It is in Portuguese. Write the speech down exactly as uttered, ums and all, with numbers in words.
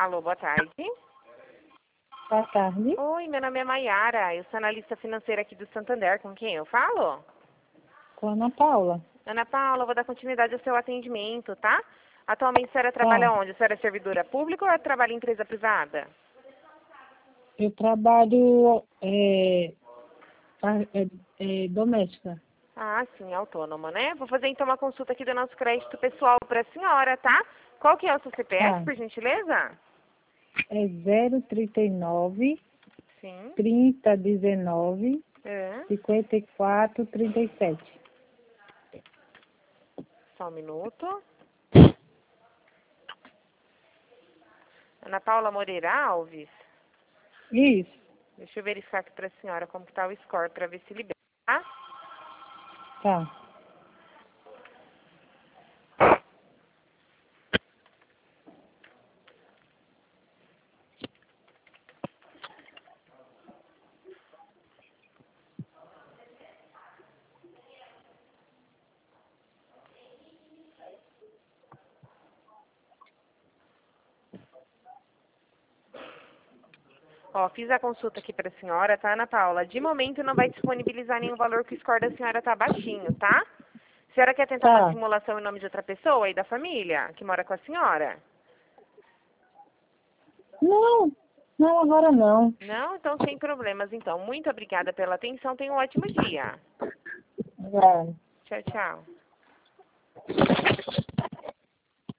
Alô, boa tarde. Boa tarde. Oi, meu nome é Maiara, eu sou analista financeira aqui do Santander, com quem eu falo? Com a Ana Paula. Ana Paula, vou dar continuidade ao seu atendimento, tá? Atualmente a senhora trabalha Tá. onde? A senhora é servidora pública ou trabalha em empresa privada? Eu trabalho é, é, é, doméstica. Ah, sim, autônoma, né? Vou fazer então uma consulta aqui do nosso crédito pessoal para a senhora, tá? Qual que é o seu C P F, Tá. por gentileza? É zero trinta e nove, Sim. trinta, dezenove, É. cinquenta e quatro, trinta e sete. Só um minuto. Ana Paula Moreira Alves. Isso. Deixa eu verificar aqui para a senhora como que tá o score para ver se libera, tá? Tá. Ó, fiz a consulta aqui para a senhora, tá, Ana Paula? De momento não vai disponibilizar nenhum valor que o score da senhora tá baixinho, tá? A senhora quer tentar uma Tá. simulação em nome de outra pessoa aí da família, que mora com a senhora? Não, não, agora não. Não? Então sem problemas, então. Muito obrigada pela atenção, tenha um ótimo dia. Obrigada. Tchau, tchau.